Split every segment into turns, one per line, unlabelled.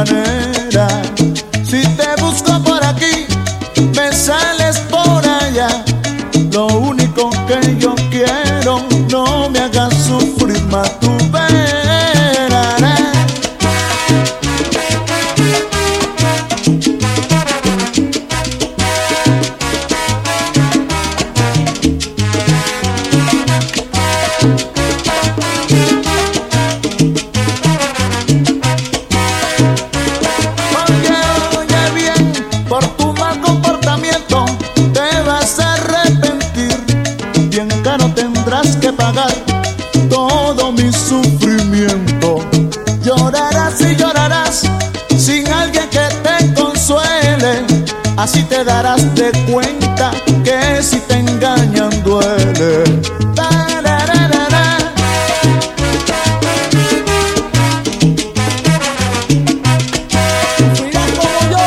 manera. Si te busco por aquí, me sales por allá. Lo único que yo quiero, no me hagas sufrir más, tú verás. Oye bien, por tu mal comportamiento te vas a arrepentir. Bien caro tendrás que pagar todo mi sufrimiento. Llorarás y llorarás sin alguien que te consuele. Así te darás de cuenta que si te engañan duele. Tarararara. Mira como yo.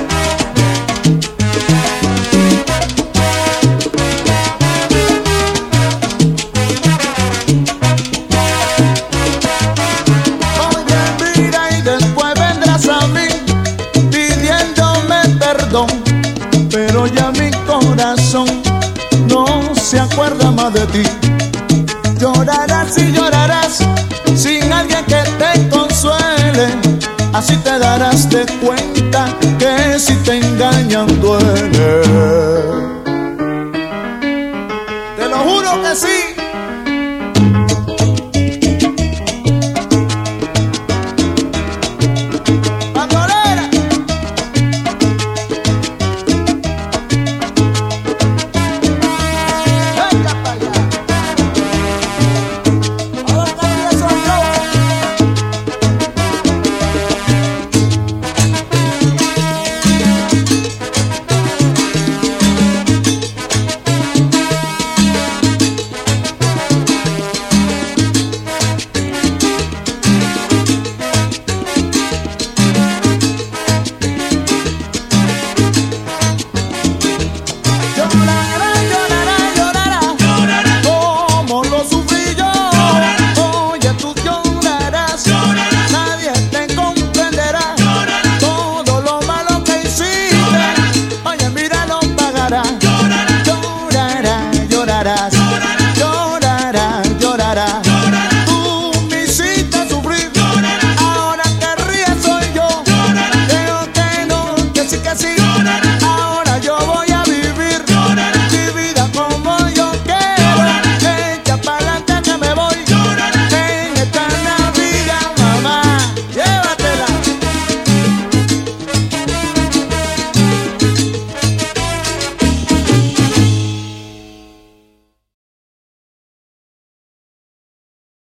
Oye, mira, y después vendrás a mí pidiéndome perdón, pero ya mi corazón no se acuerda más de ti. Llorarás y llorarás sin alguien que te consuele. Así te darás de cuenta que si te engañan duele.